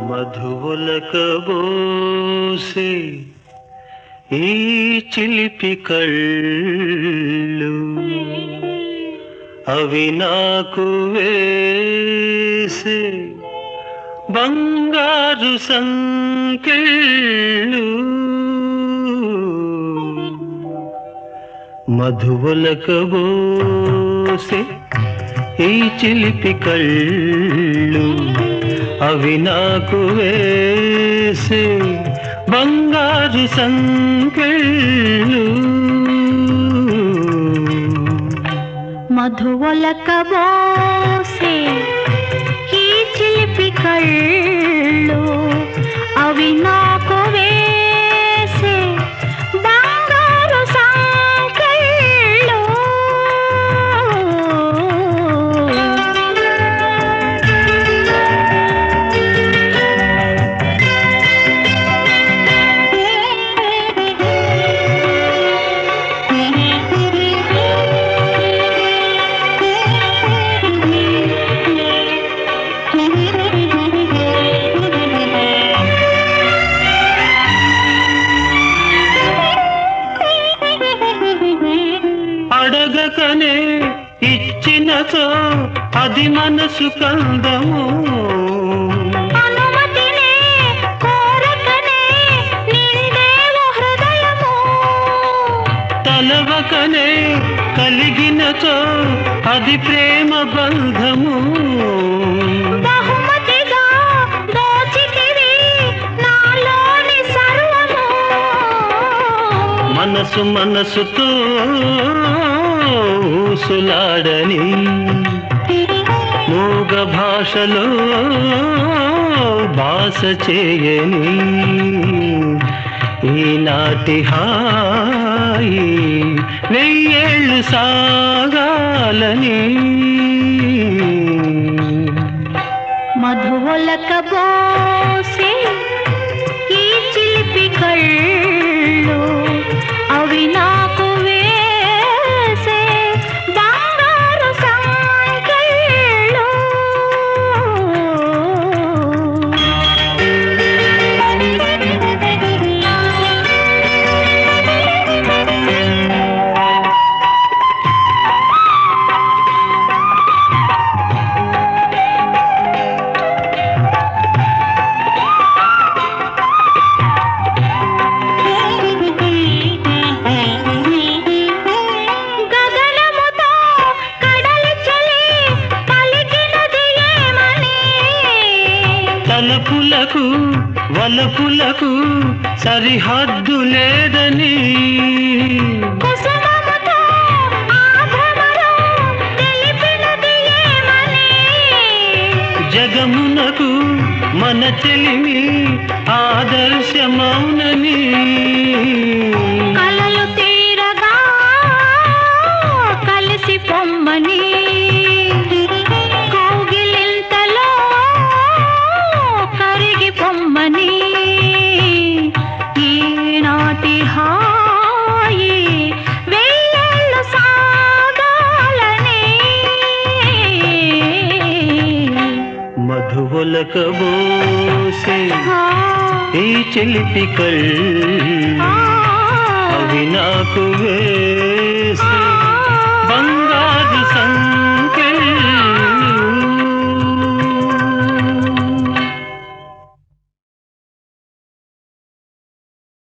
మధువులకబోసే ఈ చిలిపి కళ్ళు అవి నాకు వేసే బంగారు సంకెళ్ళు మధువులకబోసే ఈ చిలిపి కళ్ళు అవి నాకు వేసే బంగారు సంకెళ్ళు మధువులకబోసే ఈ చిలిపి కళ్ళు అవి నాకు వేసే బంగారు సంకెళ్ళు అడగకనే ఇచ్చినతో అది మనసు కందము, అనుమతినే కోరకనే నిండేవు హృదయము, తలవకనే కలిగినతో అది ప్రేమ బంధము, బహుమతిగా దోచితివి నాలోని సర్వము, మనసు మనసుతో ఊసులాడని మూగ భాషలో భాష చేయని ఈనాటి హాయి వెయ్యేళ్ళు సాగాలని మధువులకబోసే ఈ చిలిపి కళ్ళు అవి నాకు వేసే బంగారు సంకెళ్ళు తలపులకు వలపులకు సరిహద్దు లేదని, కుసుమముతో ఆభరణలో తెలిపినది ఏమని, జగమునకు మన చెలిమి ఆదర్శమౌనని, కలలు తీరగా కలిసి పొమ్మని, కౌగిలింతలో కరిగి పొమ్మని, ఈనాటి హాయి వెయ్యేళ్ళు సాగాలని మధువులకబోసే ఈ చిలిపి కళ్ళు అవి నాకు